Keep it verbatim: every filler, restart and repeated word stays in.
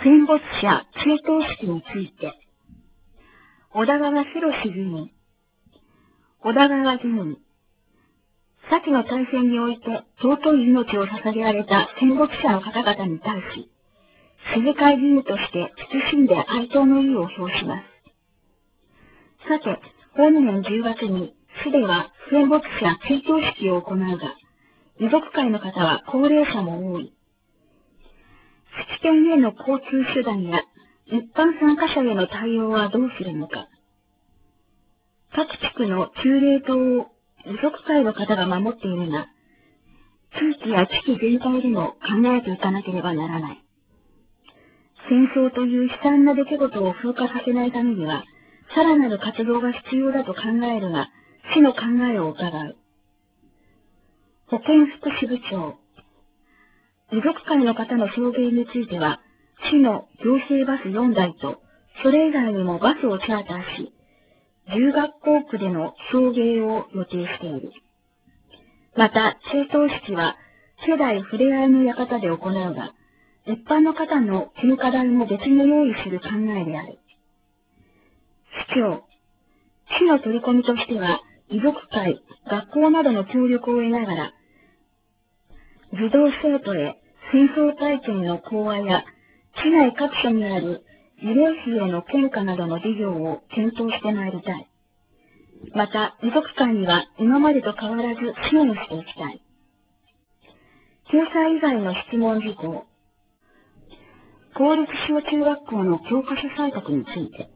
戦没者追悼式について、小田川博議員、小田川議員、先の大戦において尊い命を捧げられた戦没者の方々に対し、市議会議員として謹んで哀悼の意を表します。さて、本年じゅうがつに市では戦没者追悼式を行うが、遺族会の方は高齢者も多い。式典への交通手段や一般参加者への対応はどうするのか。各地区の旧礼塔を遺族会の方が守っているが、地域や地区全体でも考えていかなければならない。戦争という悲惨な出来事を風化させないためには、さらなる活動が必要だと考えるが、市の考えを伺う。保健福祉部長。遺族会の方の送迎については、市の行政バスよんだいと、それ以外にもバスをチャーターし、じゅう学校区での送迎を予定している。また、追悼式は、世代ふれあいの館で行うが、一般の方の献花台も別に用意する考えである。市長、市の取り組みとしては、遺族会、学校などの協力を得ながら、児童生徒へ戦争体験の講話や、市内各所にある慰霊碑への献花などの事業を検討してまいりたい。また、遺族会には今までと変わらず支援していきたい。救済以外の質問事項。公立小中学校の教科書採択について。